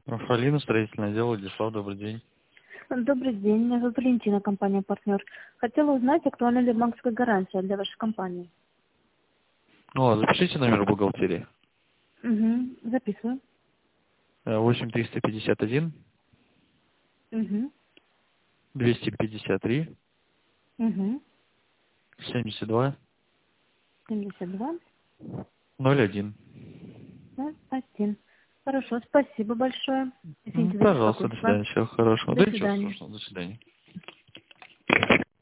Рафалина, строительное дело, Владислав, добрый день. Добрый день, меня зовут Валентина, компания «Партнер». Хотела узнать, актуальна ли банковская гарантия для вашей компании. Запишите номер бухгалтерии. Угу, записываю. 8351 Угу, 253 угу. 72 72, 01. 1. Хорошо, спасибо большое. Извините за Пожалуйста, до беспокойство. свидания, всего хорошего. До Да ничего свидания. страшного, до свидания.